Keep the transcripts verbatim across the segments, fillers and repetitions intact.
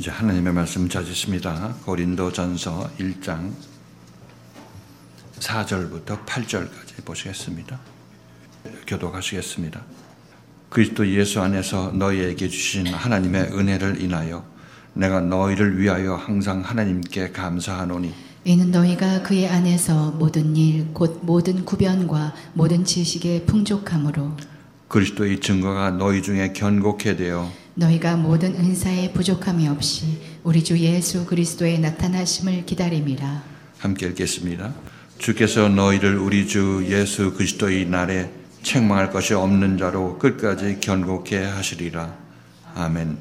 이제 하나님의 말씀 찾으십니다. 고린도전서 일 장 사 절부터 팔 절까지 보시겠습니다. 교독하시겠습니다. 그리스도 예수 안에서 너희에게 주신 하나님의 은혜를 인하여 내가 너희를 위하여 항상 하나님께 감사하노니 이는 너희가 그의 안에서 모든 일 곧 모든 구변과 모든 지식에 풍족함으로 그리스도의 증거가 너희 중에 견고케 되어 너희가 모든 은사에 부족함이 없이 우리 주 예수 그리스도의 나타나심을 기다림이라. 함께 읽겠습니다. 주께서 너희를 우리 주 예수 그리스도의 날에 책망할 것이 없는 자로 끝까지 견고케 하시리라. 아멘.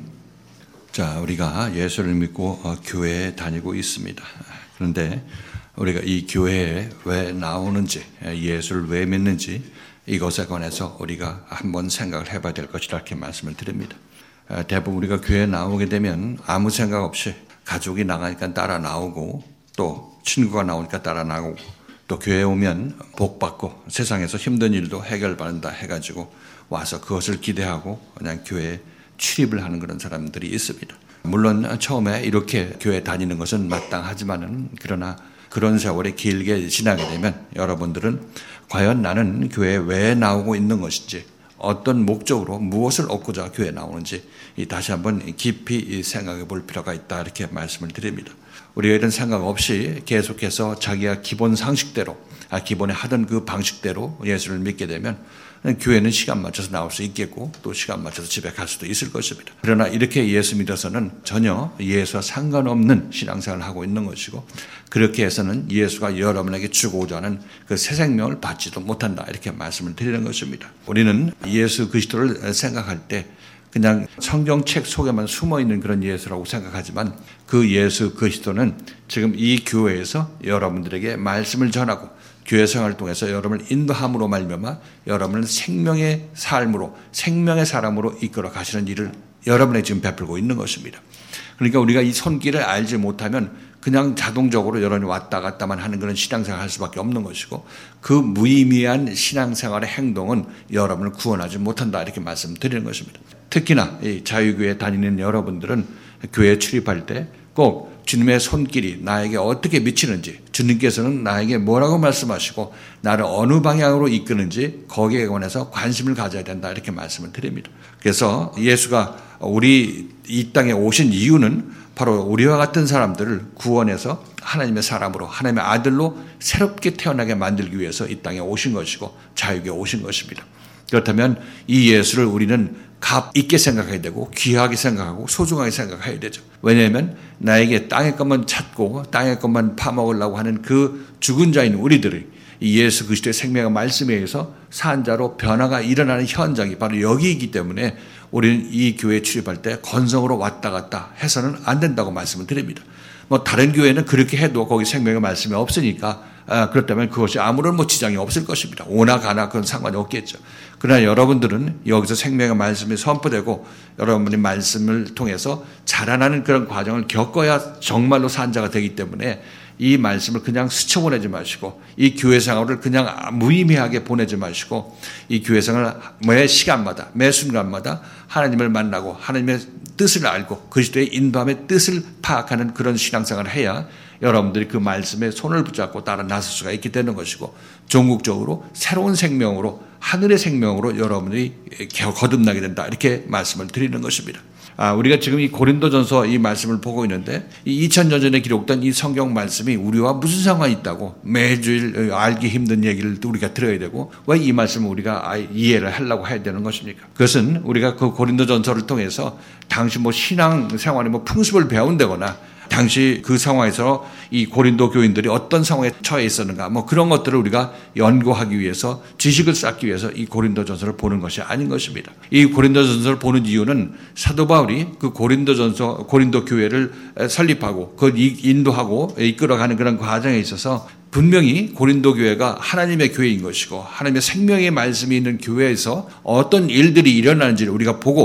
자, 우리가 예수를 믿고 교회에 다니고 있습니다. 그런데 우리가 이 교회에 왜 나오는지, 예수를 왜 믿는지 이것에 관해서 우리가 한번 생각을 해봐야 될 것이라 이렇게 말씀을 드립니다. 대부분 우리가 교회에 나오게 되면 아무 생각 없이 가족이 나가니까 따라 나오고 또 친구가 나오니까 따라 나오고 또 교회에 오면 복받고 세상에서 힘든 일도 해결받는다 해가지고 와서 그것을 기대하고 그냥 교회에 출입을 하는 그런 사람들이 있습니다. 물론 처음에 이렇게 교회 다니는 것은 마땅하지만은 그러나 그런 세월이 길게 지나게 되면 여러분들은 과연 나는 교회에 왜 나오고 있는 것인지 어떤 목적으로 무엇을 얻고자 교회에 나오는지 다시 한번 깊이 생각해 볼 필요가 있다 이렇게 말씀을 드립니다. 우리가 이런 생각 없이 계속해서 자기가 기본 상식대로 기본에 하던 그 방식대로 예수를 믿게 되면 교회는 시간 맞춰서 나올 수 있겠고 또 시간 맞춰서 집에 갈 수도 있을 것입니다. 그러나 이렇게 예수 믿어서는 전혀 예수와 상관없는 신앙생활을 하고 있는 것이고 그렇게 해서는 예수가 여러분에게 주고자 하는 그 새 생명을 받지도 못한다 이렇게 말씀을 드리는 것입니다. 우리는 예수 그리스도를 생각할 때 그냥 성경책 속에만 숨어있는 그런 예수라고 생각하지만 그 예수 그리스도는 지금 이 교회에서 여러분들에게 말씀을 전하고 교회 생활을 통해서 여러분을 인도함으로 말미암아 여러분을 생명의 삶으로 생명의 사람으로 이끌어 가시는 일을 여러분에게 지금 베풀고 있는 것입니다. 그러니까 우리가 이 손길을 알지 못하면 그냥 자동적으로 여러분이 왔다 갔다만 하는 그런 신앙생활을 할 수밖에 없는 것이고 그 무의미한 신앙생활의 행동은 여러분을 구원하지 못한다 이렇게 말씀드리는 것입니다. 특히나 이 자유교회 다니는 여러분들은 교회에 출입할 때 꼭 주님의 손길이 나에게 어떻게 미치는지 주님께서는 나에게 뭐라고 말씀하시고 나를 어느 방향으로 이끄는지 거기에 관해서 관심을 가져야 된다 이렇게 말씀을 드립니다. 그래서 예수가 우리 이 땅에 오신 이유는 바로 우리와 같은 사람들을 구원해서 하나님의 사람으로 하나님의 아들로 새롭게 태어나게 만들기 위해서 이 땅에 오신 것이고 자유교회에 오신 것입니다. 그렇다면 이 예수를 우리는 값 있게 생각해야 되고 귀하게 생각하고 소중하게 생각해야 되죠. 왜냐하면 나에게 땅의 것만 찾고 땅의 것만 파먹으려고 하는 그 죽은 자인 우리들이 이 예수 그리스도의 생명의 말씀에 의해서 산 자로 변화가 일어나는 현장이 바로 여기이기 때문에 우리는 이 교회에 출입할 때 건성으로 왔다 갔다 해서는 안 된다고 말씀을 드립니다. 뭐 다른 교회는 그렇게 해도 거기 생명의 말씀이 없으니까 아, 그렇다면 그것이 아무런 뭐 지장이 없을 것입니다. 오나 가나 그건 상관이 없겠죠. 그러나 여러분들은 여기서 생명의 말씀이 선포되고 여러분의 말씀을 통해서 자라나는 그런 과정을 겪어야 정말로 산자가 되기 때문에 이 말씀을 그냥 스쳐보내지 마시고 이 교회 생활을 그냥 무의미하게 보내지 마시고 이 교회 생활을 매 시간마다 매 순간마다 하나님을 만나고 하나님의 뜻을 알고 그리스도의 인도함의 뜻을 파악하는 그런 신앙생활을 해야 여러분들이 그 말씀에 손을 붙잡고 따라 나설 수가 있게 되는 것이고 종국적으로 새로운 생명으로 하늘의 생명으로 여러분이 거듭나게 된다 이렇게 말씀을 드리는 것입니다. 아, 우리가 지금 이 고린도전서 이 말씀을 보고 있는데 이 이천 년 전에 기록된 이 성경 말씀이 우리와 무슨 상관이 있다고 매주일 알기 힘든 얘기를 우리가 들어야 되고 왜 이 말씀을 우리가 이해를 하려고 해야 되는 것입니까? 그것은 우리가 그 고린도전서를 통해서 당시 뭐 신앙 생활의 뭐 풍습을 배운다거나 당시 그 상황에서 이 고린도 교인들이 어떤 상황에 처해 있었는가 뭐 그런 것들을 우리가 연구하기 위해서 지식을 쌓기 위해서 이 고린도전서를 보는 것이 아닌 것입니다. 이 고린도전서를 보는 이유는 사도 바울이 그 고린도전서 고린도 교회를 설립하고 그 인도하고 이끌어가는 그런 과정에 있어서 분명히 고린도 교회가 하나님의 교회인 것이고 하나님의 생명의 말씀이 있는 교회에서 어떤 일들이 일어나는지를 우리가 보고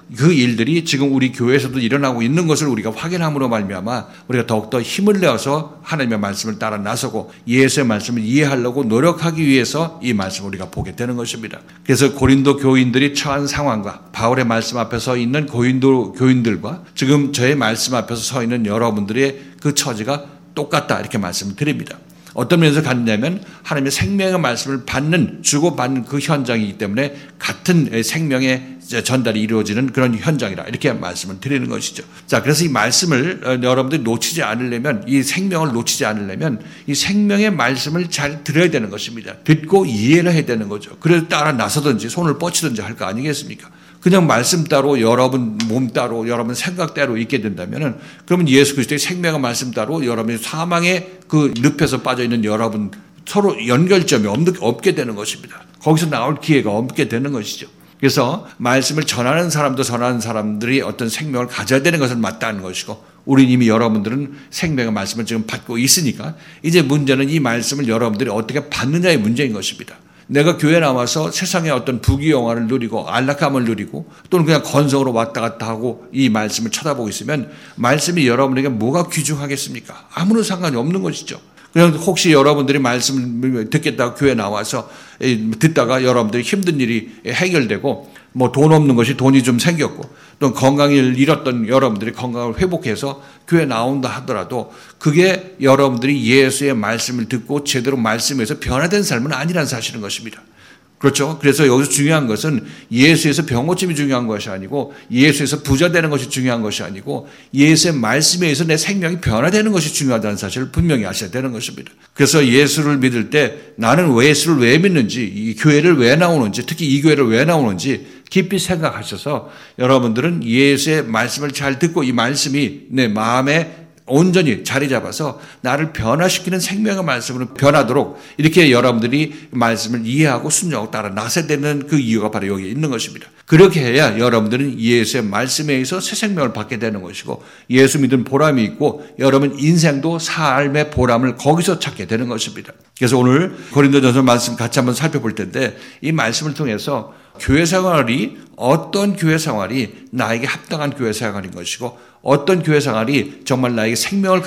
그 일들이 지금 우리 교회에서도 일어나고 있는 것을 우리가 확인함으로 말미암아 우리가 더욱더 힘을 내어서 하나님의 말씀을 따라 나서고 예수의 말씀을 이해하려고 노력하기 위해서 이 말씀을 우리가 보게 되는 것입니다. 그래서 고린도 교인들이 처한 상황과 바울의 말씀 앞에 서 있는 고린도 교인들과 지금 저의 말씀 앞에서 서 있는 여러분들의 그 처지가 똑같다 이렇게 말씀을 드립니다. 어떤 면에서 같냐면 하나님의 생명의 말씀을 받는 주고받는 그 현장이기 때문에 같은 생명의 전달이 이루어지는 그런 현장이라 이렇게 말씀을 드리는 것이죠. 자, 그래서 이 말씀을 여러분들이 놓치지 않으려면 이 생명을 놓치지 않으려면 이 생명의 말씀을 잘 들어야 되는 것입니다. 듣고 이해를 해야 되는 거죠. 그래서 따라 나서든지 손을 뻗치든지 할 거 아니겠습니까? 그냥 말씀 따로 여러분 몸 따로 여러분 생각 따로 있게 된다면은 그러면 예수 그리스도의 생명의 말씀 따로 여러분이 사망의 그 늪에서 빠져 있는 여러분 서로 연결점이 없게 되는 것입니다. 거기서 나올 기회가 없게 되는 것이죠. 그래서 말씀을 전하는 사람도 전하는 사람들이 어떤 생명을 가져야 되는 것은 맞다는 것이고 우리 이미 여러분들은 생명의 말씀을 지금 받고 있으니까 이제 문제는 이 말씀을 여러분들이 어떻게 받느냐의 문제인 것입니다. 내가 교회 나와서 세상의 어떤 부귀영화를 누리고 안락함을 누리고 또는 그냥 건성으로 왔다 갔다 하고 이 말씀을 쳐다보고 있으면 말씀이 여러분에게 뭐가 귀중하겠습니까? 아무런 상관이 없는 것이죠. 그냥 혹시 여러분들이 말씀을 듣겠다고 교회 나와서 듣다가 여러분들이 힘든 일이 해결되고 뭐 돈 없는 것이 돈이 좀 생겼고 또 건강을 잃었던 여러분들이 건강을 회복해서 교회 나온다 하더라도 그게 여러분들이 예수의 말씀을 듣고 제대로 말씀에서 변화된 삶은 아니라는 사실인 것입니다. 그렇죠? 그래서 여기서 중요한 것은 예수에서 병고침이 중요한 것이 아니고 예수에서 부자 되는 것이 중요한 것이 아니고 예수의 말씀에 의해서 내 생명이 변화되는 것이 중요하다는 사실을 분명히 아셔야 되는 것입니다. 그래서 예수를 믿을 때 나는 예수를 왜 믿는지 이 교회를 왜 나오는지 특히 이 교회를 왜 나오는지 깊이 생각하셔서 여러분들은 예수의 말씀을 잘 듣고 이 말씀이 내 마음에 온전히 자리 잡아서 나를 변화시키는 생명의 말씀으로 변하도록 이렇게 여러분들이 말씀을 이해하고 순종하고 따라 나서야 되는 그 이유가 바로 여기에 있는 것입니다. 그렇게 해야 여러분들은 예수의 말씀에 의해서 새 생명을 받게 되는 것이고 예수 믿은 보람이 있고 여러분 인생도 삶의 보람을 거기서 찾게 되는 것입니다. 그래서 오늘 고린도전서 말씀 같이 한번 살펴볼 텐데 이 말씀을 통해서 교회 생활이 어떤 교회 생활이 나에게 합당한 교회 생활인 것이고 어떤 교회 생활이 정말 나에게 생명을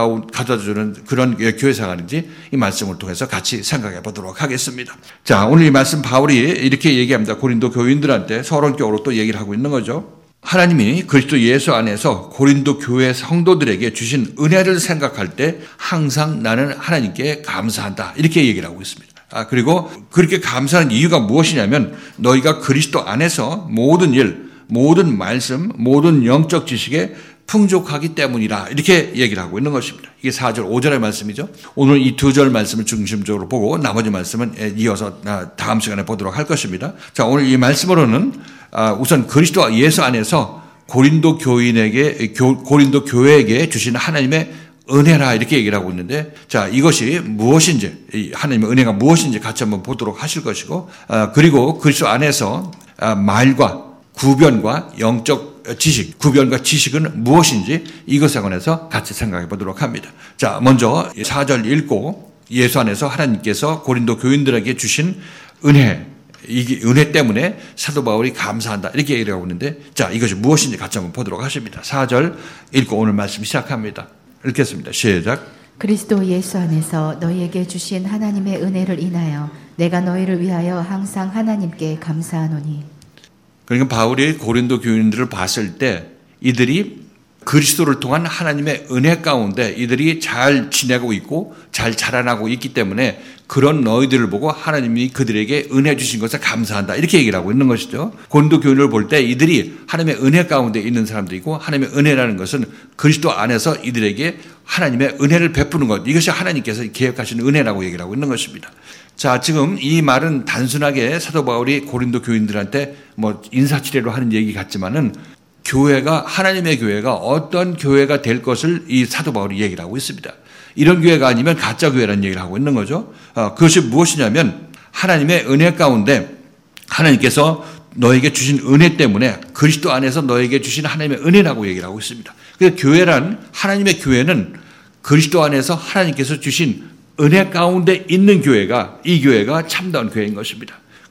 가져다주는 그런 교회 생활인지 이 말씀을 통해서 같이 생각해 보도록 하겠습니다. 자, 오늘 이 말씀 바울이 이렇게 얘기합니다. 고린도 교인들한테 서론격으로 또 얘기를 하고 있는 거죠. 하나님이 그리스도 예수 안에서 고린도 교회 성도들에게 주신 은혜를 생각할 때 항상 나는 하나님께 감사한다. 이렇게 얘기를 하고 있습니다. 아, 그리고 그렇게 감사하는 이유가 무엇이냐면 너희가 그리스도 안에서 모든 일, 모든 말씀, 모든 영적 지식에 풍족하기 때문이라 이렇게 얘기를 하고 있는 것입니다. 이게 사 절, 오 절의 말씀이죠. 오늘 이 두 절 말씀을 중심적으로 보고 나머지 말씀은 이어서 다음 시간에 보도록 할 것입니다. 자, 오늘 이 말씀으로는 우선 그리스도 예수 안에서 고린도 교인에게, 고린도 교회에게 주신 하나님의 은혜라 이렇게 얘기를 하고 있는데 자 이것이 무엇인지 하나님의 은혜가 무엇인지 같이 한번 보도록 하실 것이고 그리고 그리스도 안에서 말과 구변과 영적 지식, 구변과 지식은 무엇인지 이것에 관해서 같이 생각해 보도록 합니다. 자 먼저 사 절 읽고 예수 안에서 하나님께서 고린도 교인들에게 주신 은혜 이 은혜 때문에 사도 바울이 감사한다 이렇게 얘기를 하고 있는데 자 이것이 무엇인지 같이 한번 보도록 하십니다. 사 절 읽고 오늘 말씀 시작합니다. 읽겠습니다. 시작. 그리스도 예수 안에서 너희에게 주신 하나님의 은혜를 인하여 내가 너희를 위하여 항상 하나님께 감사하노니. 그러니까 바울이 고린도 교인들을 봤을 때 이들이 그리스도를 통한 하나님의 은혜 가운데 이들이 잘 지내고 있고 잘 자라나고 있기 때문에 그런 너희들을 보고 하나님이 그들에게 은혜 주신 것에 감사한다 이렇게 얘기를 하고 있는 것이죠. 고린도 교인을 볼 때 이들이 하나님의 은혜 가운데 있는 사람들이고 하나님의 은혜라는 것은 그리스도 안에서 이들에게 하나님의 은혜를 베푸는 것 이것이 하나님께서 계획하신 은혜라고 얘기를 하고 있는 것입니다. 자, 지금 이 말은 단순하게 사도 바울이 고린도 교인들한테 뭐 인사치레로 하는 얘기 같지만은 교회가 하나님의 교회가 어떤 교회가 될 것을 이 사도 바울이 얘기를 하고 있습니다. 이런 교회가 아니면 가짜 교회라는 얘기를 하고 있는 거죠. 어, 그것이 무엇이냐면 하나님의 은혜 가운데 하나님께서 너에게 주신 은혜 때문에 그리스도 안에서 너에게 주신 하나님의 은혜라고 얘기를 하고 있습니다. 그래서 교회란 하나님의 교회는 그리스도 안에서 하나님께서 주신 은혜 가운데 있는 교회가 이 교회가 참다운 교회인 것입니다.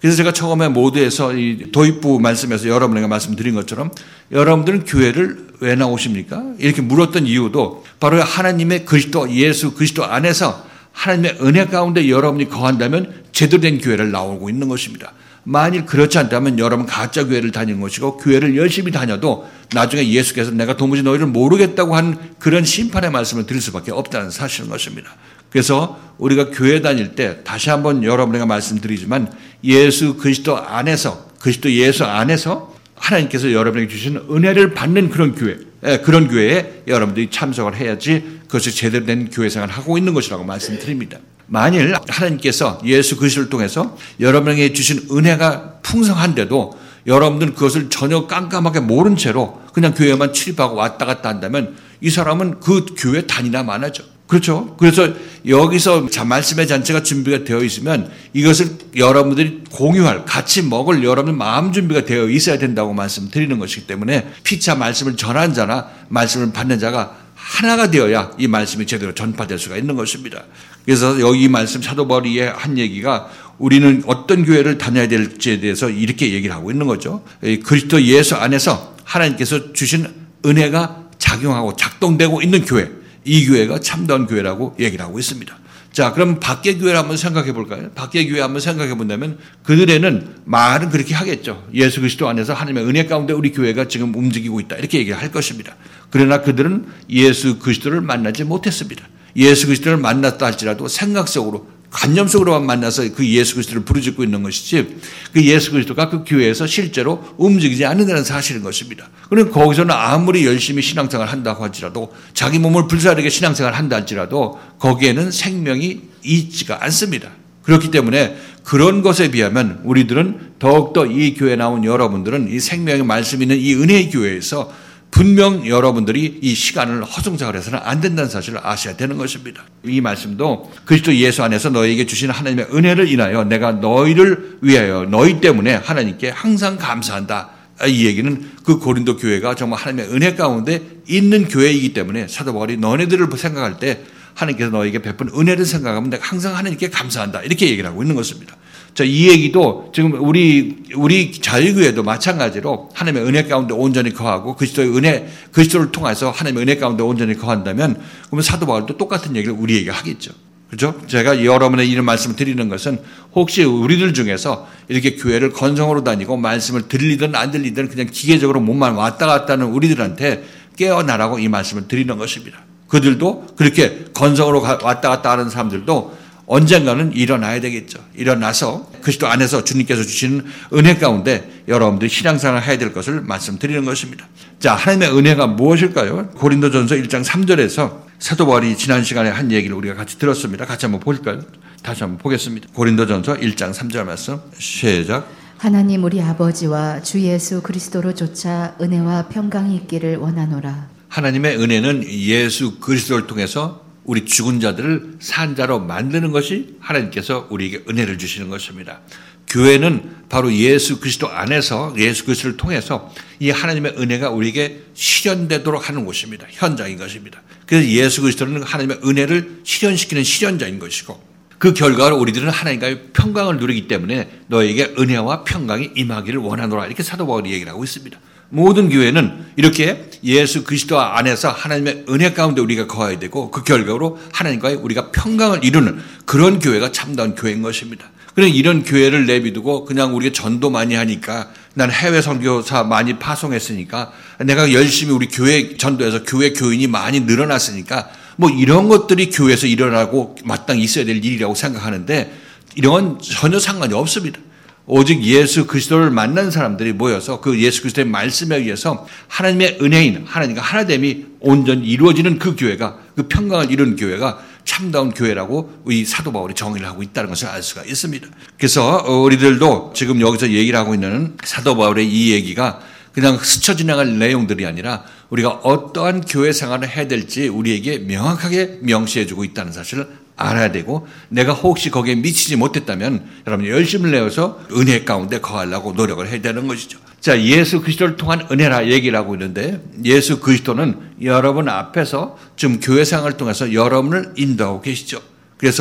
그래서 제가 처음에 모두에서 이 도입부 말씀에서 여러분에게 말씀드린 것처럼 여러분들은 교회를 왜 나오십니까? 이렇게 물었던 이유도 바로 하나님의 그리스도 예수 그리스도 안에서 하나님의 은혜 가운데 여러분이 거한다면 제대로 된 교회를 나오고 있는 것입니다. 만일 그렇지 않다면 여러분 가짜 교회를 다니는 것이고 교회를 열심히 다녀도 나중에 예수께서 내가 도무지 너희를 모르겠다고 한 그런 심판의 말씀을 드릴 수밖에 없다는 사실인 것입니다. 그래서 우리가 교회 다닐 때 다시 한번 여러분에게 말씀드리지만 예수 그리스도 안에서 그리스도 예수 안에서 하나님께서 여러분에게 주신 은혜를 받는 그런 교회, 그런 교회에 여러분들이 참석을 해야지 그것이 제대로 된 교회 생활을 하고 있는 것이라고 말씀드립니다. 만일 하나님께서 예수 그리스도를 통해서 여러분에게 주신 은혜가 풍성한데도 여러분들은 그것을 전혀 깜깜하게 모른 채로 그냥 교회만 출입하고 왔다 갔다 한다면 이 사람은 그 교회 다니나 마나죠. 그렇죠? 그래서 여기서 말씀의 잔치가 준비가 되어 있으면 이것을 여러분들이 공유할, 같이 먹을 여러분 마음 준비가 되어 있어야 된다고 말씀드리는 것이기 때문에 피차 말씀을 전한 자나 말씀을 받는 자가 하나가 되어야 이 말씀이 제대로 전파될 수가 있는 것입니다. 그래서 여기 이 말씀 사도 바울이 한 얘기가 우리는 어떤 교회를 다녀야 될지에 대해서 이렇게 얘기를 하고 있는 거죠. 그리스도 예수 안에서 하나님께서 주신 은혜가 작용하고 작동되고 있는 교회, 이 교회가 참다운 교회라고 얘기를 하고 있습니다. 자, 그럼 밖의 교회를 한번 생각해 볼까요? 밖의 교회 한번 생각해 본다면 그들에는 말은 그렇게 하겠죠. 예수 그리스도 안에서 하나님의 은혜 가운데 우리 교회가 지금 움직이고 있다. 이렇게 얘기를 할 것입니다. 그러나 그들은 예수 그리스도를 만나지 못했습니다. 예수 그리스도를 만났다 할지라도 생각 속으로 관념 속으로만 만나서 그 예수 그리스도를 부르짖고 있는 것이지 그 예수 그리스도가 그 교회에서 실제로 움직이지 않는다는 사실인 것입니다. 그럼 거기서는 아무리 열심히 신앙생활을 한다고 할지라도 자기 몸을 불사르게 신앙생활을 한다 할지라도 거기에는 생명이 있지가 않습니다. 그렇기 때문에 그런 것에 비하면 우리들은 더욱더 이 교회에 나온 여러분들은 이 생명의 말씀 있는 이 은혜의 교회에서 분명 여러분들이 이 시간을 허송세월 해서는 안 된다는 사실을 아셔야 되는 것입니다. 이 말씀도 그리스도 예수 안에서 너희에게 주신 하나님의 은혜를 인하여 내가 너희를 위하여 너희 때문에 하나님께 항상 감사한다. 이 얘기는 그 고린도 교회가 정말 하나님의 은혜 가운데 있는 교회이기 때문에 사도 바울이 너네들을 생각할 때 하나님께서 너에게 베푼 은혜를 생각하면 내가 항상 하나님께 감사한다. 이렇게 얘기를 하고 있는 것입니다. 자, 이 얘기도 지금 우리, 우리 자유교회도 마찬가지로 하나님의 은혜 가운데 온전히 거하고 그리스도의 은혜, 그리스도를 통해서 하나님의 은혜 가운데 온전히 거한다면 그러면 사도 바울도 똑같은 얘기를 우리에게 하겠죠. 그렇죠? 제가 여러분의 이런 말씀을 드리는 것은 혹시 우리들 중에서 이렇게 교회를 건성으로 다니고 말씀을 들리든 안 들리든 그냥 기계적으로 몸만 왔다 갔다 하는 우리들한테 깨어나라고 이 말씀을 드리는 것입니다. 그들도 그렇게 건성으로 왔다 갔다 하는 사람들도 언젠가는 일어나야 되겠죠. 일어나서 그리스도 안에서 주님께서 주시는 은혜 가운데 여러분들이 신앙생활을 해야 될 것을 말씀드리는 것입니다. 자, 하나님의 은혜가 무엇일까요? 고린도전서 일 장 삼 절에서 사도 바울이 지난 시간에 한 얘기를 우리가 같이 들었습니다. 같이 한번 볼까요? 다시 한번 보겠습니다. 고린도전서 일 장 삼 절 말씀 시작. 하나님 우리 아버지와 주 예수 그리스도로 쫓아 은혜와 평강이 있기를 원하노라. 하나님의 은혜는 예수 그리스도를 통해서 우리 죽은 자들을 산 자로 만드는 것이 하나님께서 우리에게 은혜를 주시는 것입니다. 교회는 바로 예수 그리스도 안에서 예수 그리스도를 통해서 이 하나님의 은혜가 우리에게 실현되도록 하는 곳입니다. 현장인 것입니다. 그래서 예수 그리스도는 하나님의 은혜를 실현시키는 실현자인 것이고 그 결과로 우리들은 하나님과의 평강을 누리기 때문에 너에게 은혜와 평강이 임하기를 원하노라. 이렇게 사도 바울이 얘기를 하고 있습니다. 모든 교회는 이렇게 예수 그리스도 안에서 하나님의 은혜 가운데 우리가 거해야 되고 그 결과로 하나님과의 우리가 평강을 이루는 그런 교회가 참다운 교회인 것입니다. 그런 이런 교회를 내비두고 그냥 우리가 전도 많이 하니까 난 해외 선교사 많이 파송했으니까 내가 열심히 우리 교회 전도해서 교회 교인이 많이 늘어났으니까 뭐 이런 것들이 교회에서 일어나고 마땅히 있어야 될 일이라고 생각하는데 이런 건 전혀 상관이 없습니다. 오직 예수 그리스도를 만난 사람들이 모여서 그 예수 그리스도의 말씀에 의해서 하나님의 은혜인 하나님과 하나됨이 온전히 이루어지는 그 교회가 그 평강을 이루는 교회가 참다운 교회라고 우리 사도 바울이 정의를 하고 있다는 것을 알 수가 있습니다. 그래서 우리들도 지금 여기서 얘기를 하고 있는 사도 바울의 이 얘기가 그냥 스쳐 지나갈 내용들이 아니라 우리가 어떠한 교회 생활을 해야 될지 우리에게 명확하게 명시해주고 있다는 사실을 알아야 되고 내가 혹시 거기에 미치지 못했다면 여러분이 열심을 내어서 은혜 가운데 거하려고 노력을 해야 되는 것이죠. 자, 예수 그리스도를 통한 은혜라 얘기를 하고 있는데 예수 그리스도는 여러분 앞에서 지금 교회 생활을 통해서 여러분을 인도하고 계시죠. 그래서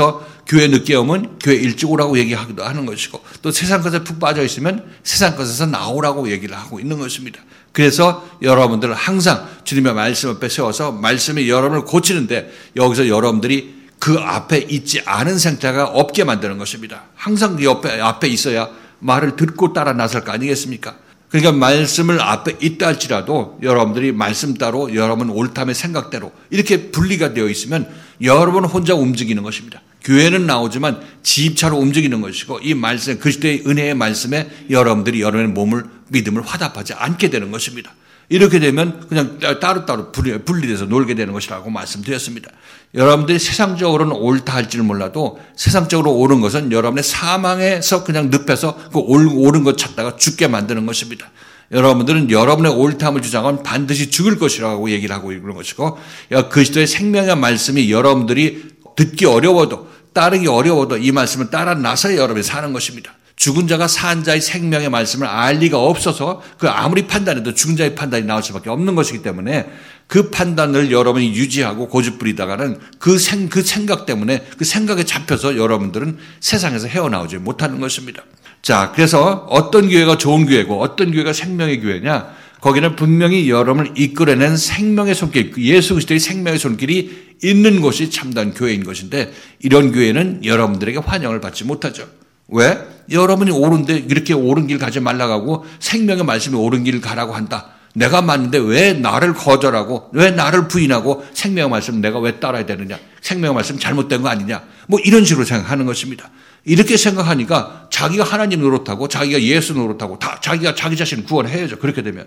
교회 늦게 오면 교회 일찍 오라고 얘기하기도 하는 것이고 또 세상 것에 푹 빠져 있으면 세상 것에서 나오라고 얘기를 하고 있는 것입니다. 그래서 여러분들은 항상 주님의 말씀 앞에 세워서 말씀이 여러분을 고치는데 여기서 여러분들이 그 앞에 있지 않은 생태가 없게 만드는 것입니다. 항상 그 옆에 앞에 있어야 말을 듣고 따라 나설 거 아니겠습니까? 그러니까 말씀을 앞에 있다 할지라도 여러분들이 말씀 따로 여러분 옳다의 생각대로 이렇게 분리가 되어 있으면 여러분 혼자 움직이는 것입니다. 교회는 나오지만 지입차로 움직이는 것이고 이 말씀 그리스도의 은혜의 말씀에 여러분들이 여러분의 몸을 믿음을 화답하지 않게 되는 것입니다. 이렇게 되면 그냥 따로따로 분리돼서 놀게 되는 것이라고 말씀드렸습니다. 여러분들이 세상적으로는 옳다 할지는 몰라도 세상적으로 옳은 것은 여러분의 사망에서 그냥 늪에서 그 옳은 것 찾다가 죽게 만드는 것입니다. 여러분들은 여러분의 옳다함을 주장하면 반드시 죽을 것이라고 얘기를 하고 있는 것이고 그리스도의 생명의 말씀이 여러분들이 듣기 어려워도 따르기 어려워도 이 말씀을 따라 나서야 여러분이 사는 것입니다. 죽은 자가 산 자의 생명의 말씀을 알 리가 없어서 그 아무리 판단해도 죽은 자의 판단이 나올 수밖에 없는 것이기 때문에 그 판단을 여러분이 유지하고 고집부리다가는 그, 생, 그 생각 때문에 그 생각에 잡혀서 여러분들은 세상에서 헤어나오지 못하는 것입니다. 자, 그래서 어떤 교회가 좋은 교회고 어떤 교회가 생명의 교회냐? 거기는 분명히 여러분을 이끌어낸 생명의 손길, 예수 그리스도의 생명의 손길이 있는 곳이 참다운 교회인 것인데 이런 교회는 여러분들에게 환영을 받지 못하죠. 왜? 여러분이 옳은데 이렇게 옳은 길 가지 말라고 하고 생명의 말씀이 옳은 길을 가라고 한다. 내가 맞는데 왜 나를 거절하고 왜 나를 부인하고 생명의 말씀 내가 왜 따라야 되느냐. 생명의 말씀 잘못된 거 아니냐. 뭐 이런 식으로 생각하는 것입니다. 이렇게 생각하니까 자기가 하나님 노릇하고 자기가 예수 노릇하고 다 자기가 자기 자신을 구원해야죠. 그렇게 되면.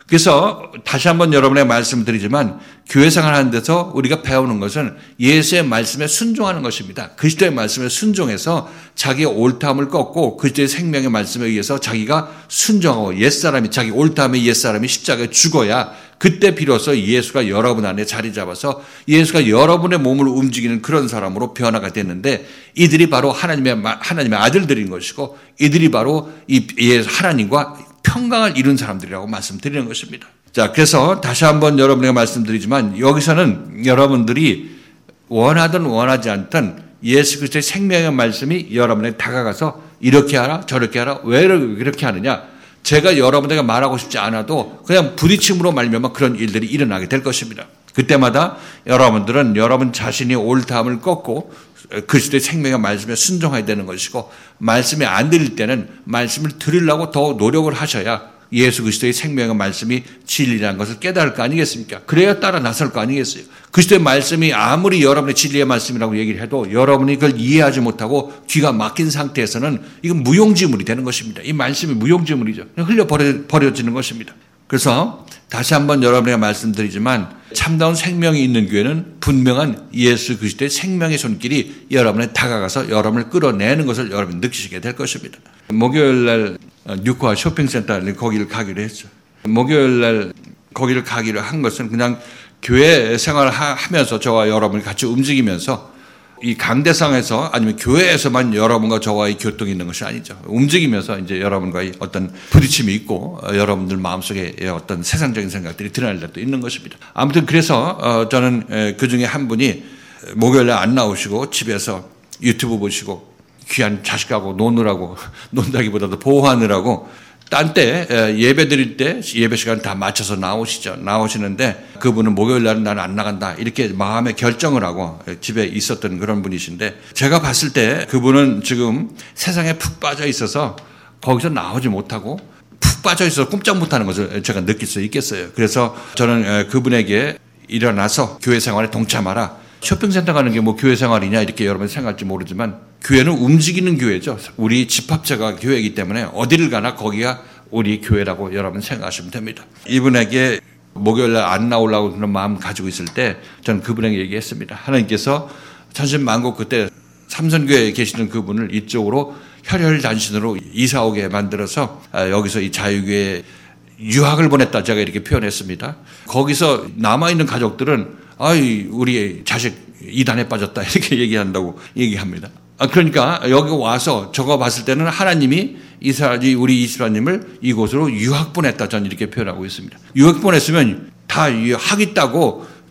그래서 다시 한번 여러분의 말씀을 드리지만 교회 생활하는 데서 우리가 배우는 것은 예수의 말씀에 순종하는 것입니다. 그리스도의 말씀에 순종해서 자기의 옳다함을 꺾고 그리스도의 생명의 말씀에 의해서 자기가 순종하고 옛사람이 자기 옳다함의 옛사람이 십자가에 죽어야 그때 비로소 예수가 여러분 안에 자리 잡아서 예수가 여러분의 몸을 움직이는 그런 사람으로 변화가 됐는데 이들이 바로 하나님의 하나님의 아들들인 것이고 이들이 바로 이 하나님과 평강을 이룬 사람들이라고 말씀드리는 것입니다. 자, 그래서 다시 한번 여러분에게 말씀드리지만 여기서는 여러분들이 원하든 원하지 않든 예수 그리스도의 생명의 말씀이 여러분에게 다가가서 이렇게 하라 저렇게 하라 왜 이렇게 하느냐. 제가 여러분에게 말하고 싶지 않아도 그냥 부딪힘으로 말미암아 그런 일들이 일어나게 될 것입니다. 그때마다 여러분들은 여러분 자신이 옳다함을 꺾고 그리스도의 생명의 말씀에 순종해야 되는 것이고 말씀이 안 들릴 때는 말씀을 들으려고 더 노력을 하셔야 예수 그리스도의 생명의 말씀이 진리라는 것을 깨달을 거 아니겠습니까? 그래야 따라 나설 거 아니겠어요? 그리스도의 말씀이 아무리 여러분의 진리의 말씀이라고 얘기를 해도 여러분이 그걸 이해하지 못하고 귀가 막힌 상태에서는 이건 무용지물이 되는 것입니다. 이 말씀이 무용지물이죠. 흘려버려지는 것입니다. 그래서 다시 한번 여러분에게 말씀드리지만 참다운 생명이 있는 교회는 분명한 예수 그리스도의 생명의 손길이 여러분에 다가가서 여러분을 끌어내는 것을 여러분이 느끼시게 될 것입니다. 목요일 날 뉴코아 쇼핑센터 거기를 가기로 했죠. 목요일 날 거기를 가기로 한 것은 그냥 교회 생활을 하면서 저와 여러분이 같이 움직이면서 이 강대상에서 아니면 교회에서만 여러분과 저와의 교통이 있는 것이 아니죠. 움직이면서 이제 여러분과의 어떤 부딪힘이 있고 여러분들 마음속에 어떤 세상적인 생각들이 드러날 때도 있는 것입니다. 아무튼 그래서 저는 그 중에 한 분이 목요일에 안 나오시고 집에서 유튜브 보시고 귀한 자식하고 노느라고 논다기보다도 보호하느라고 딴 때 예배 드릴 때 예배 시간 다 맞춰서 나오시죠. 나오시는데 그분은 목요일 날은 나는 안 나간다 이렇게 마음의 결정을 하고 집에 있었던 그런 분이신데 제가 봤을 때 그분은 지금 세상에 푹 빠져 있어서 거기서 나오지 못하고 푹 빠져 있어서 꼼짝 못하는 것을 제가 느낄 수 있겠어요. 그래서 저는 그분에게 일어나서 교회 생활에 동참하라. 쇼핑센터 가는 게 뭐 교회 생활이냐 이렇게 여러분이 생각할지 모르지만 교회는 움직이는 교회죠. 우리 집합체가 교회이기 때문에 어디를 가나 거기가 우리 교회라고 여러분 생각하시면 됩니다. 이분에게 목요일 날 안 나오려고 그런 마음 가지고 있을 때 저는 그분에게 얘기했습니다. 하나님께서 천신만고 그때 삼선교회에 계시는 그분을 이쪽으로 혈혈단신으로 이사 오게 만들어서 여기서 이 자유교회에 유학을 보냈다 제가 이렇게 표현했습니다. 거기서 남아있는 가족들은 아이 우리 자식 이단에 빠졌다 이렇게 얘기한다고 얘기합니다. 아, 그러니까 여기 와서 저거 봤을 때는 하나님이 이스라엘 우리 이스라엘님을 이곳으로 유학 보냈다 저는 이렇게 표현하고 있습니다. 유학 보냈으면 다 학위 따고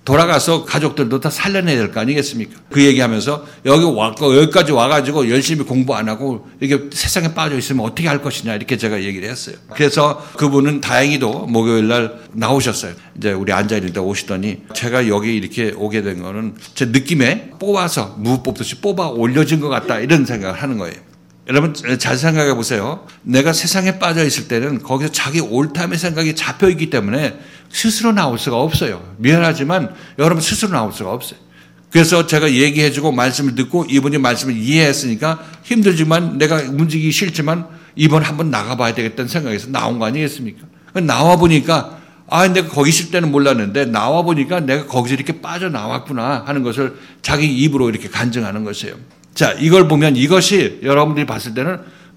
돌아가서 가족들도 다 살려내야 될 거 아니겠습니까? 그 얘기하면서 여기 와, 여기까지 와가지고 열심히 공부 안 하고 이렇게 세상에 빠져 있으면 어떻게 할 것이냐 이렇게 제가 얘기를 했어요. 그래서 그분은 다행히도 목요일 날 나오셨어요. 이제 우리 앉아있을 때 오시더니 제가 여기 이렇게 오게 된 거는 제 느낌에 뽑아서 무 뽑듯이 뽑아 올려진 것 같다 이런 생각을 하는 거예요. 여러분 잘 생각해 보세요. 내가 세상에 빠져 있을 때는 거기서 자기 옳다의 생각이 잡혀 있기 때문에 스스로 나올 수가 없어요. 미안하지만 여러분 스스로 나올 수가 없어요. 그래서 제가 얘기해주고 말씀을 듣고 이분이 말씀을 이해했으니까 힘들지만 내가 움직이기 싫지만 이번 한번 나가봐야 되겠다는 생각에서 나온 거 아니겠습니까? 나와 보니까 아 내가 거기 있을 때는 몰랐는데 나와 보니까 내가 거기서 이렇게 빠져나왔구나 하는 것을 자기 입으로 이렇게 간증하는 것이에요. 자, 이걸 보면 이것이 여러분들이 봤을 때는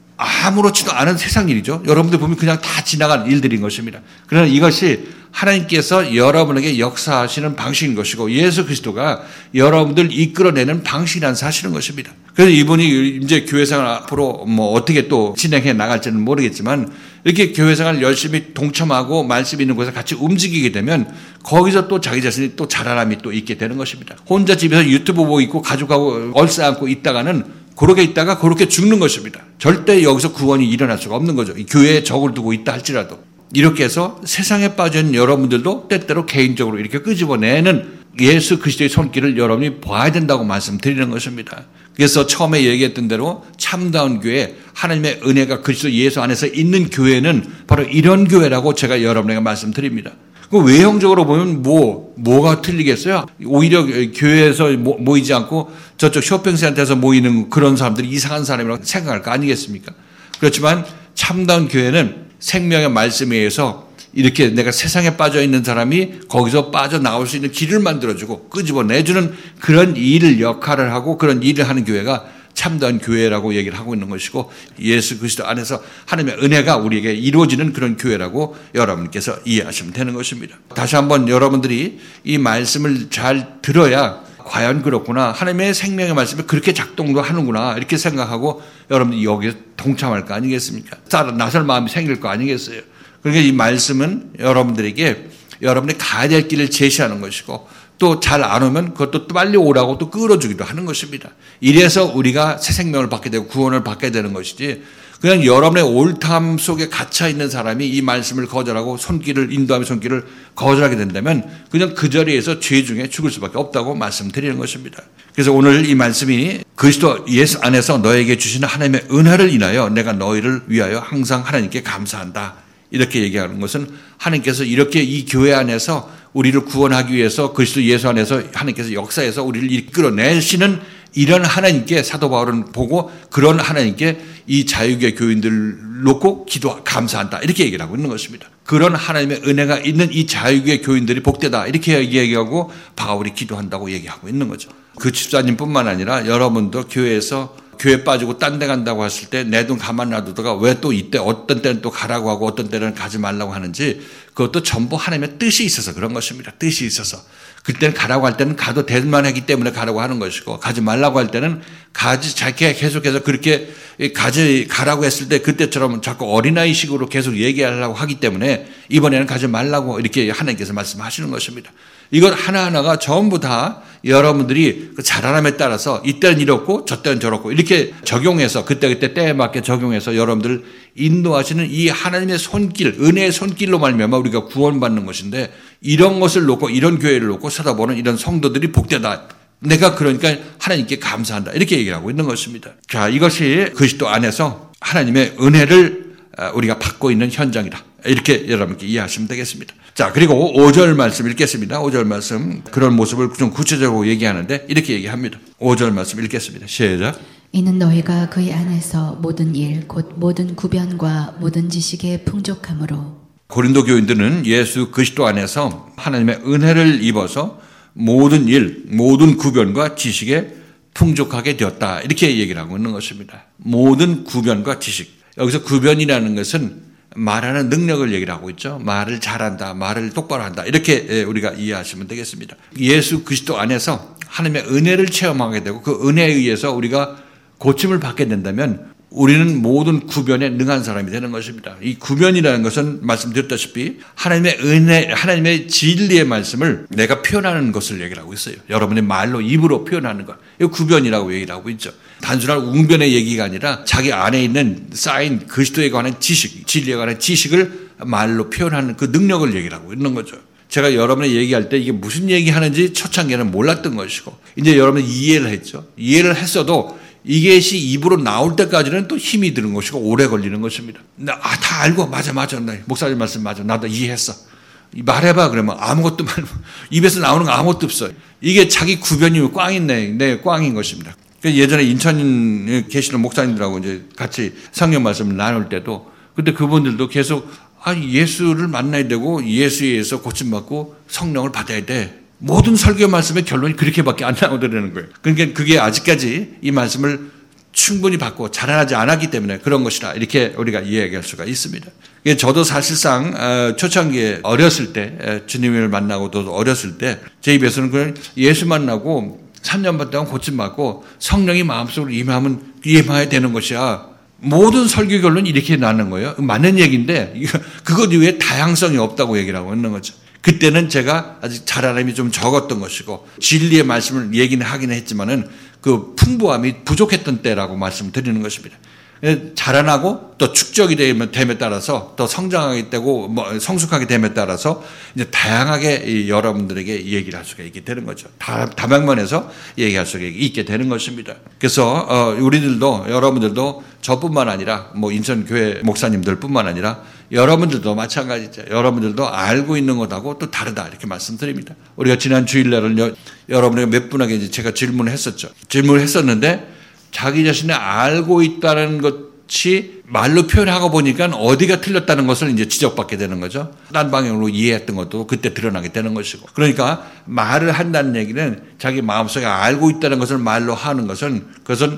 아무렇지도 않은 세상 일이죠. 여러분들 보면 그냥 다 지나간 일들인 것입니다. 그러나 이것이 하나님께서 여러분에게 역사하시는 방식인 것이고 예수 그리스도가 여러분들 이끌어내는 방식이라는 사실인 것입니다. 그래서 이분이 이제 교회생활 앞으로 뭐 어떻게 또 진행해 나갈지는 모르겠지만 이렇게 교회생활 열심히 동참하고 말씀 있는 곳에 같이 움직이게 되면 거기서 또 자기 자신이 또 자라남이 또 있게 되는 것입니다. 혼자 집에서 유튜브 보고 있고 가족하고 얼싸안고 있다가는 그렇게 있다가 그렇게 죽는 것입니다. 절대 여기서 구원이 일어날 수가 없는 거죠. 교회에 적을 두고 있다 할지라도. 이렇게 해서 세상에 빠진 여러분들도 때때로 개인적으로 이렇게 끄집어내는 예수 그리스도의 손길을 여러분이 봐야 된다고 말씀드리는 것입니다. 그래서 처음에 얘기했던 대로 참다운 교회, 하나님의 은혜가 그리스도 예수 안에서 있는 교회는 바로 이런 교회라고 제가 여러분에게 말씀드립니다. 그 외형적으로 보면 뭐, 뭐가 틀리겠어요? 오히려 교회에서 모이지 않고 저쪽 쇼핑센터에서 모이는 그런 사람들이 이상한 사람이라고 생각할 거 아니겠습니까? 그렇지만 참다운 교회는 생명의 말씀에 의해서 이렇게 내가 세상에 빠져 있는 사람이 거기서 빠져나올 수 있는 길을 만들어주고 끄집어내주는 그런 일을 역할을 하고 그런 일을 하는 교회가 참다운 교회라고 얘기를 하고 있는 것이고 예수 그리스도 안에서 하나님의 은혜가 우리에게 이루어지는 그런 교회라고 여러분께서 이해하시면 되는 것입니다. 다시 한번 여러분들이 이 말씀을 잘 들어야 과연 그렇구나. 하나님의 생명의 말씀이 그렇게 작동도 하는구나. 이렇게 생각하고 여러분들이 여기에 동참할 거 아니겠습니까? 따라 나설 마음이 생길 거 아니겠어요? 그러니까 이 말씀은 여러분들에게 여러분이 가야 될 길을 제시하는 것이고 또 잘 안 오면 그것도 빨리 오라고 또 끌어주기도 하는 것입니다. 이래서 우리가 새 생명을 받게 되고 구원을 받게 되는 것이지 그냥 여러분의 옳담 속에 갇혀 있는 사람이 이 말씀을 거절하고 손길을 인도하며 손길을 거절하게 된다면 그냥 그 자리에서 죄 중에 죽을 수밖에 없다고 말씀드리는 것입니다. 그래서 오늘 이 말씀이 그리스도 예수 안에서 너에게 주시는 하나님의 은혜를 인하여 내가 너희를 위하여 항상 하나님께 감사한다. 이렇게 얘기하는 것은 하나님께서 이렇게 이 교회 안에서 우리를 구원하기 위해서 그리스도 예수 안에서 하나님께서 역사에서 우리를 이끌어내시는 이런 하나님께 사도 바울은 보고 그런 하나님께 이 자유교회 교인들 놓고 기도 감사한다 이렇게 얘기를 하고 있는 것입니다. 그런 하나님의 은혜가 있는 이 자유교회 교인들이 복되다 이렇게 얘기하고 바울이 기도한다고 얘기하고 있는 거죠. 그 집사님뿐만 아니라 여러분도 교회에서 교회 빠지고 딴 데 간다고 했을 때 내 돈 가만 놔두다가 왜 또 이때 어떤 때는 또 가라고 하고 어떤 때는 가지 말라고 하는지 그것도 전부 하나님의 뜻이 있어서 그런 것입니다. 뜻이 있어서. 그때는 가라고 할 때는 가도 될 만하기 때문에 가라고 하는 것이고 가지 말라고 할 때는 가지 자기가 계속해서 그렇게 가지 가라고 했을 때 그때처럼 자꾸 어린아이식으로 계속 얘기하려고 하기 때문에 이번에는 가지 말라고 이렇게 하나님께서 말씀하시는 것입니다. 이것 하나하나가 전부 다 여러분들이 그 자라남에 따라서 이때는 이렇고 저때는 저렇고 이렇게 적용해서 그때그때 때에 맞게 적용해서 여러분들을 인도하시는 이 하나님의 손길, 은혜의 손길로 말미암아 우리가 구원받는 것인데 이런 것을 놓고 이런 교회를 놓고 쳐다보는 이런 성도들이 복되다. 내가 그러니까 하나님께 감사한다. 이렇게 얘기를 하고 있는 것입니다. 자, 이것이 그리스도 안에서 하나님의 은혜를 우리가 받고 있는 현장이다. 이렇게 여러분께 이해하시면 되겠습니다. 자, 그리고 오 절 말씀 읽겠습니다. 오 절 말씀 그런 모습을 좀 구체적으로 얘기하는데 이렇게 얘기합니다. 오 절 말씀 읽겠습니다. 시작. 이는 너희가 그의 안에서 모든 일 곧 모든 구변과 모든 지식에 풍족함으로. 고린도 교인들은 예수 그리스도 안에서 하나님의 은혜를 입어서 모든 일, 모든 구변과 지식에 풍족하게 되었다. 이렇게 얘기를 하고 있는 것입니다. 모든 구변과 지식. 여기서 구변이라는 것은 말하는 능력을 얘기를 하고 있죠. 말을 잘한다, 말을 똑바로 한다. 이렇게 우리가 이해하시면 되겠습니다. 예수 그리스도 안에서 하나님의 은혜를 체험하게 되고 그 은혜에 의해서 우리가 고침을 받게 된다면 우리는 모든 구변에 능한 사람이 되는 것입니다. 이 구변이라는 것은 말씀드렸다시피 하나님의 은혜, 하나님의 진리의 말씀을 내가 표현하는 것을 얘기를 하고 있어요. 여러분의 말로, 입으로 표현하는 것. 이 구변이라고 얘기를 하고 있죠. 단순한 웅변의 얘기가 아니라 자기 안에 있는 쌓인 그리스도에 관한 지식, 진리에 관한 지식을 말로 표현하는 그 능력을 얘기를 하고 있는 거죠. 제가 여러분이 얘기할 때 이게 무슨 얘기하는지 초창기에는 몰랐던 것이고 이제 여러분이 이해를 했죠. 이해를 했어도 이것이 입으로 나올 때까지는 또 힘이 드는 것이고 오래 걸리는 것입니다. 아, 다 알고 맞아 맞아 목사님 말씀 맞아 나도 이해했어. 말해봐 그러면 아무것도 말 입에서 나오는 거 아무것도 없어요. 이게 자기 구변이 꽝인 내, 내 꽝인 것입니다. 예전에 인천에 계시는 목사님들하고 이제 같이 성경 말씀을 나눌 때도 근데 그분들도 계속 아, 예수를 만나야 되고 예수에 의해서 고침받고 성령을 받아야 돼. 모든 설교 말씀의 결론이 그렇게밖에 안 나오더라는 거예요. 그러니까 그게 아직까지 이 말씀을 충분히 받고 자라나지 않았기 때문에 그런 것이라 이렇게 우리가 이해할 수가 있습니다. 저도 사실상 초창기에 어렸을 때 주님을 만나고도 어렸을 때 제 입에서는 그냥 예수 만나고 삼 년 반 동안 고침받고 성령이 마음속으로 임하면 임해야 되는 것이야. 모든 설교 결론이 이렇게 나는 거예요. 맞는 얘기인데 그것 이외에 다양성이 없다고 얘기를 하고 있는 거죠. 그때는 제가 아직 자라남이 좀 적었던 것이고 진리의 말씀을 얘기는 하긴 했지만은 그 풍부함이 부족했던 때라고 말씀드리는 것입니다. 자라나고 또 축적이 되면 됨에 따라서 또 성장하게 되고 뭐 성숙하게 됨에 따라서 이제 다양하게 여러분들에게 얘기를 할 수가 있게 되는 거죠. 다, 다방면에서 얘기할 수가 있게 되는 것입니다. 그래서 어, 우리들도 여러분들도 저뿐만 아니라 뭐 인천교회 목사님들뿐만 아니라 여러분들도 마찬가지죠. 여러분들도 알고 있는 것하고 또 다르다 이렇게 말씀드립니다. 우리가 지난 주일날은 여러분에게 몇 분에게 이제 제가 질문을 했었죠. 질문을 했었는데 자기 자신이 알고 있다는 것이 말로 표현하고 보니까 어디가 틀렸다는 것을 이제 지적받게 되는 거죠. 딴 방향으로 이해했던 것도 그때 드러나게 되는 것이고. 그러니까 말을 한다는 얘기는 자기 마음속에 알고 있다는 것을 말로 하는 것은 그것은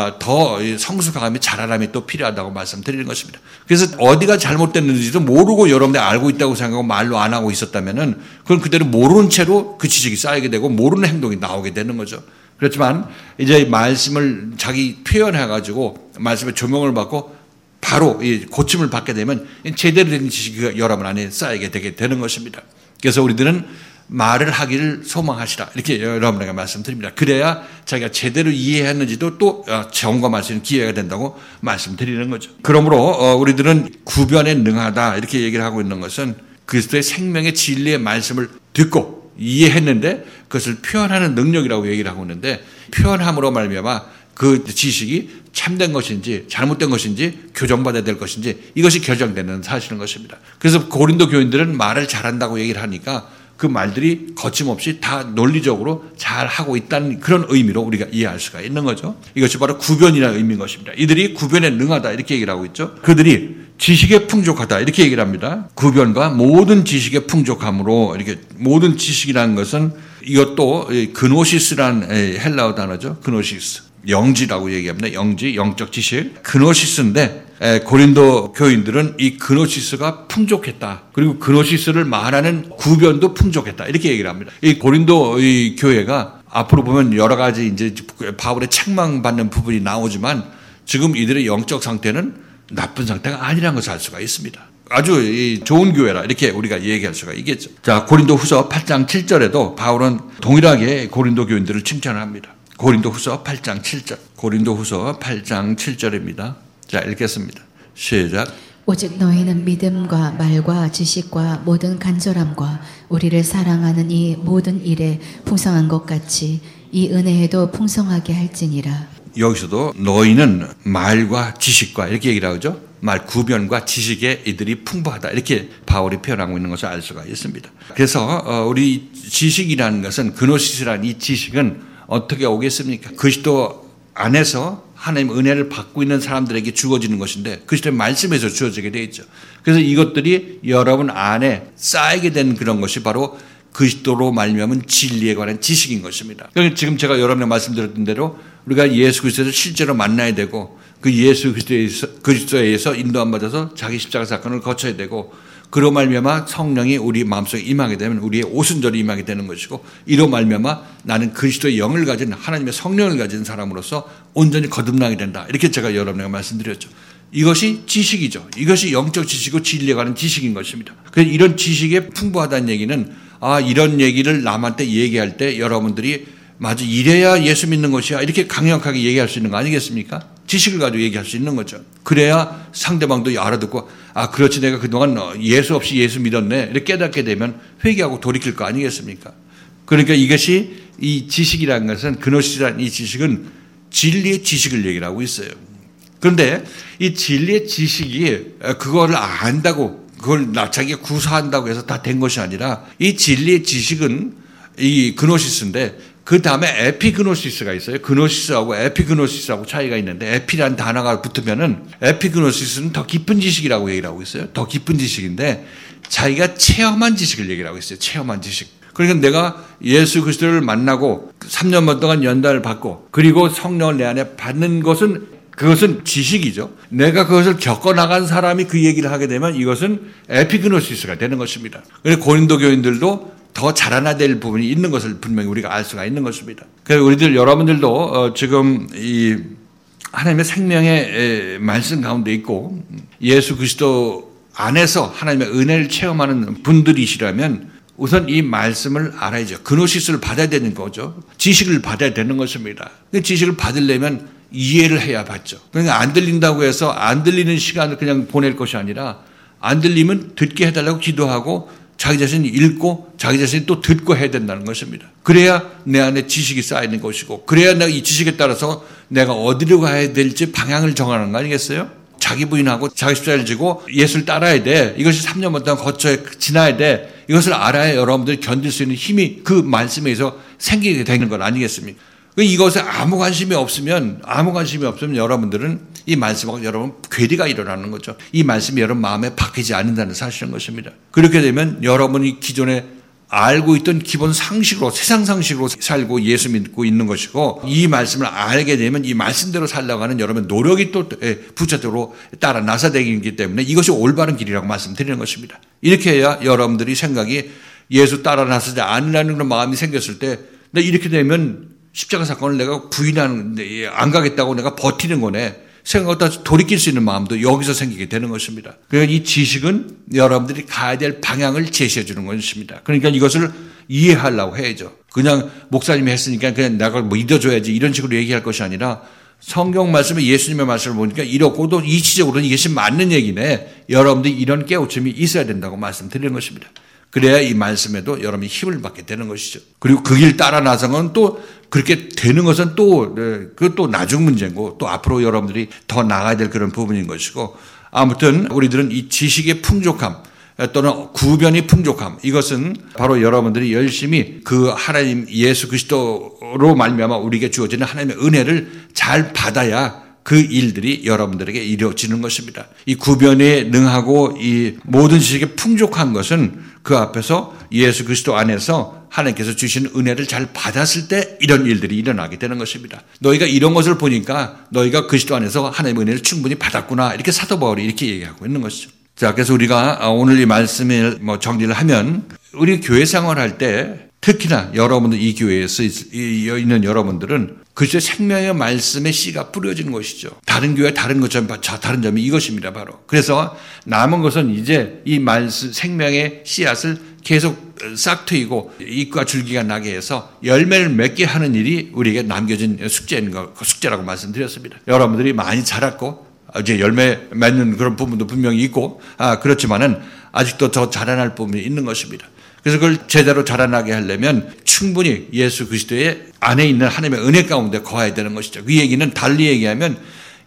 더 성숙함이 자라남이 또 필요하다고 말씀드리는 것입니다. 그래서 어디가 잘못됐는지도 모르고 여러분들이 알고 있다고 생각하고 말로 안 하고 있었다면은 그건 그대로 모르는 채로 그 지식이 쌓이게 되고 모르는 행동이 나오게 되는 거죠. 그렇지만 이제 말씀을 자기 표현해가지고 말씀에 조명을 받고 바로 이 고침을 받게 되면 제대로 된 지식이 여러분 안에 쌓이게 되게 되는 것입니다. 그래서 우리들은 말을 하기를 소망하시라 이렇게 여러분에게 말씀드립니다. 그래야 자기가 제대로 이해했는지도 또 점검할 수 있는 기회가 된다고 말씀드리는 거죠. 그러므로 우리들은 구변에 능하다 이렇게 얘기를 하고 있는 것은 그리스도의 생명의 진리의 말씀을 듣고 이해했는데 그것을 표현하는 능력이라고 얘기를 하고 있는데 표현함으로 말미암아 그 지식이 참된 것인지 잘못된 것인지 교정받아야 될 것인지 이것이 결정되는 사실인 것입니다. 그래서 고린도 교인들은 말을 잘한다고 얘기를 하니까 그 말들이 거침없이 다 논리적으로 잘 하고 있다는 그런 의미로 우리가 이해할 수가 있는 거죠. 이것이 바로 구변이라는 의미인 것입니다. 이들이 구변에 능하다 이렇게 얘기를 하고 있죠. 그들이 지식에 풍족하다 이렇게 얘기를 합니다. 구변과 모든 지식에 풍족함으로 이렇게 모든 지식이라는 것은 이것도 그노시스라는 헬라어 단어죠. 그노시스. 영지라고 얘기합니다. 영지, 영적 지식. 그노시스인데 고린도 교인들은 이 그노시스가 풍족했다. 그리고 그노시스를 말하는 구변도 풍족했다. 이렇게 얘기를 합니다. 이 고린도 이 교회가 앞으로 보면 여러 가지 이제 바울의 책망받는 부분이 나오지만 지금 이들의 영적 상태는 나쁜 상태가 아니라는 것을 알 수가 있습니다. 아주 좋은 교회라 이렇게 우리가 얘기할 수가 있겠죠. 자, 고린도 후서 팔 장 칠 절에도 바울은 동일하게 고린도 교인들을 칭찬을 합니다. 고린도 후서 팔 장 칠 절. 고린도 후서 팔 장 칠 절입니다. 자, 읽겠습니다. 시작. 오직 너희는 믿음과 말과 지식과 모든 간절함과 우리를 사랑하는 이 모든 일에 풍성한 것 같이 이 은혜에도 풍성하게 할지니라. 여기서도 너희는 말과 지식과 이렇게 얘기를 하죠. 말 구변과 지식에 이들이 풍부하다 이렇게 바울이 표현하고 있는 것을 알 수가 있습니다. 그래서 우리 지식이라는 것은 그노시스라는 이 지식은 어떻게 오겠습니까? 그리스도 안에서 하나님의 은혜를 받고 있는 사람들에게 주어지는 것인데 그리스도의 말씀에서 주어지게 되어 있죠. 그래서 이것들이 여러분 안에 쌓이게 된 그런 것이 바로 그리스도로 말미암은 진리에 관한 지식인 것입니다. 그러니까 지금 제가 여러분에게 말씀드렸던 대로 우리가 예수 그리스도를 실제로 만나야 되고 그 예수 그리스도에 의해서 인도함 받아서 자기 십자가 사건을 거쳐야 되고 그로 말미암아 성령이 우리 마음속에 임하게 되면 우리의 오순절이 임하게 되는 것이고, 이로 말미암아 나는 그리스도의 영을 가진, 하나님의 성령을 가진 사람으로서 온전히 거듭나게 된다. 이렇게 제가 여러분에게 말씀드렸죠. 이것이 지식이죠. 이것이 영적 지식이고 진리에 관한 지식인 것입니다. 그래서 이런 지식이 풍부하다는 얘기는, 아, 이런 얘기를 남한테 얘기할 때 여러분들이 맞아, 이래야 예수 믿는 것이야, 이렇게 강력하게 얘기할 수 있는 거 아니겠습니까? 지식을 가지고 얘기할 수 있는 거죠. 그래야 상대방도 알아듣고, 아, 그렇지, 내가 그동안 예수 없이 예수 믿었네, 이렇게 깨닫게 되면 회개하고 돌이킬 거 아니겠습니까? 그러니까 이것이, 이 지식이라는 것은, 그노시스라는 이 지식은 진리의 지식을 얘기를 하고 있어요. 그런데 이 진리의 지식이 그거를 안다고, 그걸 자기가 구사한다고 해서 다 된 것이 아니라, 이 진리의 지식은 이 그노시스인데, 그 다음에 에피그노시스가 있어요. 그노시스하고 에피그노시스하고 차이가 있는데, 에피라는 단어가 붙으면은 에피그노시스는 더 깊은 지식이라고 얘기를 하고 있어요. 더 깊은 지식인데, 자기가 체험한 지식을 얘기를 하고 있어요. 체험한 지식. 그러니까 내가 예수 그리스도를 만나고 삼 년 반 동안 연단을 받고, 그리고 성령을 내 안에 받는 것은, 그것은 지식이죠. 내가 그것을 겪어나간 사람이 그 얘기를 하게 되면 이것은 에피그노시스가 되는 것입니다. 그래서 고린도 교인들도 더 자라나야 될 부분이 있는 것을 분명히 우리가 알 수가 있는 것입니다. 그래서 우리들, 여러분들도 어 지금 이 하나님의 생명의 말씀 가운데 있고 예수 그리스도 안에서 하나님의 은혜를 체험하는 분들이시라면 우선 이 말씀을 알아야죠. 그노시스를 받아야 되는 거죠. 지식을 받아야 되는 것입니다. 그 지식을 받으려면 이해를 해야 받죠. 그러니까 안 들린다고 해서 안 들리는 시간을 그냥 보낼 것이 아니라, 안 들리면 듣게 해달라고 기도하고 자기 자신이 읽고 자기 자신이 또 듣고 해야 된다는 것입니다. 그래야 내 안에 지식이 쌓이는 것이고, 그래야 내가 이 지식에 따라서 내가 어디로 가야 될지 방향을 정하는 거 아니겠어요? 자기 부인하고 자기 십자가를 지고 예수를 따라야 돼. 이것이 삼 년 동안 거쳐 지나야 돼. 이것을 알아야 여러분들이 견딜 수 있는 힘이 그 말씀에 의해서 생기게 되는 것 아니겠습니까? 이것에 아무 관심이 없으면, 아무 관심이 없으면 여러분들은 이 말씀하고 여러분 괴리가 일어나는 거죠. 이 말씀이 여러분 마음에 박히지 않는다는 사실인 것입니다. 그렇게 되면 여러분이 기존에 알고 있던 기본 상식으로, 세상 상식으로 살고 예수 믿고 있는 것이고, 이 말씀을 알게 되면 이 말씀대로 살려고 하는 여러분의 노력이 또 부차적으로 따라 나사되기 때문에 이것이 올바른 길이라고 말씀드리는 것입니다. 이렇게 해야 여러분들이 생각이 예수 따라 나서지 않으려는 그런 마음이 생겼을 때, 이렇게 되면 십자가 사건을 내가 부인하는, 안 가겠다고 내가 버티는 거네, 생각보다 돌이킬 수 있는 마음도 여기서 생기게 되는 것입니다. 그러니까 이 지식은 여러분들이 가야 될 방향을 제시해 주는 것입니다. 그러니까 이것을 이해하려고 해야죠. 그냥 목사님이 했으니까 그냥 내가 뭐 믿어줘야지 이런 식으로 얘기할 것이 아니라, 성경 말씀에 예수님의 말씀을 보니까 이렇고도 이치적으로는 이것이 맞는 얘기네, 여러분들이 이런 깨우침이 있어야 된다고 말씀드리는 것입니다. 그래야 이 말씀에도 여러분이 힘을 받게 되는 것이죠. 그리고 그 길 따라 나서는 또 그렇게 되는 것은 또, 그것도 나중 문제고, 또 앞으로 여러분들이 더 나가야 될 그런 부분인 것이고, 아무튼 우리들은 이 지식의 풍족함 또는 구변이 풍족함, 이것은 바로 여러분들이 열심히 그 하나님 예수 그리스도로 말미암아 우리에게 주어지는 하나님의 은혜를 잘 받아야 그 일들이 여러분들에게 이루어지는 것입니다. 이 구변에 능하고 이 모든 지식에 풍족한 것은 그 앞에서 예수 그리스도 안에서 하나님께서 주신 은혜를 잘 받았을 때 이런 일들이 일어나게 되는 것입니다. 너희가 이런 것을 보니까 너희가 그리스도 안에서 하나님의 은혜를 충분히 받았구나, 이렇게 사도 바울이 이렇게 얘기하고 있는 것이죠. 자, 그래서 우리가 오늘 이 말씀을 뭐 정리를 하면, 우리 교회 생활할 때 특히나 여러분들, 이 교회에서 있는 여러분들은 그리스도의 생명의 말씀의 씨가 뿌려지는 것이죠. 다른 교회 다른 것처럼 다른 점이 이것입니다, 바로. 그래서 남은 것은 이제 이 말씀, 생명의 씨앗을 계속 싹 트이고 잎과 줄기가 나게 해서 열매를 맺게 하는 일이 우리에게 남겨진 숙제인 거, 숙제라고 말씀드렸습니다. 여러분들이 많이 자랐고 이제 열매 맺는 그런 부분도 분명히 있고, 아, 그렇지만은 아직도 더 자라날 부분이 있는 것입니다. 그래서 그걸 제대로 자라나게 하려면 충분히 예수 그리스도의 안에 있는 하나님의 은혜 가운데 거해야 되는 것이죠. 그 얘기는 달리 얘기하면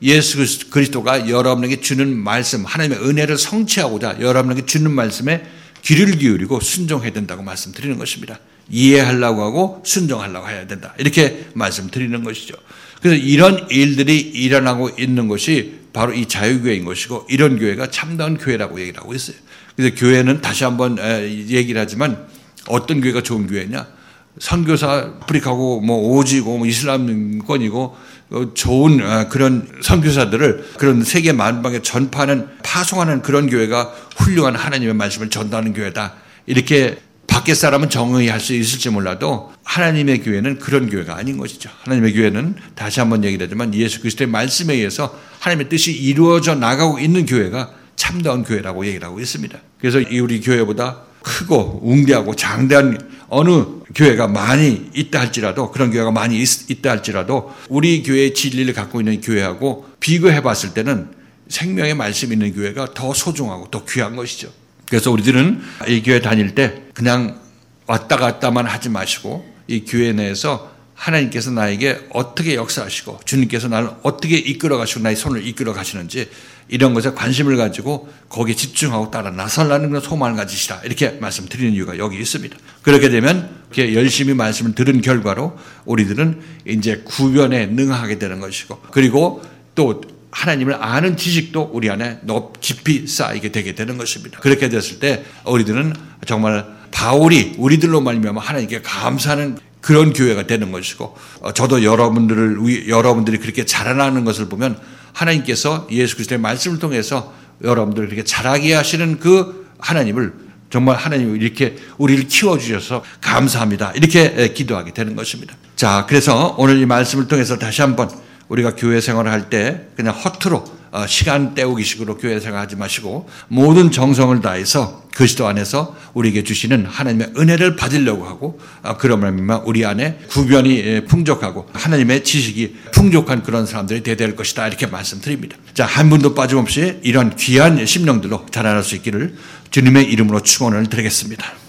예수 그리스도가 여러분에게 주는 말씀, 하나님의 은혜를 성취하고자 여러분에게 주는 말씀에 귀를 기울이고 순종해야 된다고 말씀드리는 것입니다. 이해하려고 하고 순종하려고 해야 된다, 이렇게 말씀드리는 것이죠. 그래서 이런 일들이 일어나고 있는 것이 바로 이 자유교회인 것이고, 이런 교회가 참다운 교회라고 얘기를 하고 있어요. 그래서 교회는 다시 한번 얘기를 하지만 어떤 교회가 좋은 교회냐? 선교사 아프리카고 뭐 오지고 뭐 이슬람권이고 좋은 그런 선교사들을 그런 세계 만방에 전파하는 파송하는 그런 교회가 훌륭한 하나님의 말씀을 전달하는 교회다. 이렇게 밖에 사람은 정의할 수 있을지 몰라도 하나님의 교회는 그런 교회가 아닌 것이죠. 하나님의 교회는 다시 한번 얘기를 하지만 예수 그리스도의 말씀에 의해서 하나님의 뜻이 이루어져 나가고 있는 교회가 참다운 교회라고 얘기를 하고 있습니다. 그래서 이 우리 교회보다 크고 웅대하고 장대한 어느 교회가 많이 있다 할지라도 그런 교회가 많이 있, 있다 할지라도 우리 교회의 진리를 갖고 있는 교회하고 비교해 봤을 때는 생명의 말씀이 있는 교회가 더 소중하고 더 귀한 것이죠. 그래서 우리들은 이 교회 다닐 때 그냥 왔다 갔다만 하지 마시고 이 교회 내에서 하나님께서 나에게 어떻게 역사하시고 주님께서 나를 어떻게 이끌어 가시고 나의 손을 이끌어 가시는지 이런 것에 관심을 가지고 거기에 집중하고 따라 나설라는 그런 소망을 가지시라 이렇게 말씀드리는 이유가 여기 있습니다. 그렇게 되면 이렇게 열심히 말씀을 들은 결과로 우리들은 이제 구변에 능하게 되는 것이고 그리고 또 하나님을 아는 지식도 우리 안에 높 깊이 쌓이게 되게 되는 것입니다. 그렇게 됐을 때 우리들은 정말 바울이 우리들로 말미암아 하나님께 감사하는 그런 교회가 되는 것이고 저도 여러분들을 여러분들이 그렇게 자라나는 것을 보면 하나님께서 예수 그리스도의 말씀을 통해서 여러분들을 그렇게 자라게 하시는 그 하나님을 정말 하나님이 이렇게 우리를 키워주셔서 감사합니다. 이렇게 기도하게 되는 것입니다. 자, 그래서 오늘 이 말씀을 통해서 다시 한번 우리가 교회 생활을 할 때 그냥 허투루 시간 때우기 식으로 교회 생활하지 마시고 모든 정성을 다해서 그리스도 안에서 우리에게 주시는 하나님의 은혜를 받으려고 하고 그러면 우리 안에 구변이 풍족하고 하나님의 지식이 풍족한 그런 사람들이 되어야 될 것이다 이렇게 말씀드립니다. 자, 한 분도 빠짐없이 이런 귀한 심령들로 자라날 수 있기를 주님의 이름으로 축원을 드리겠습니다.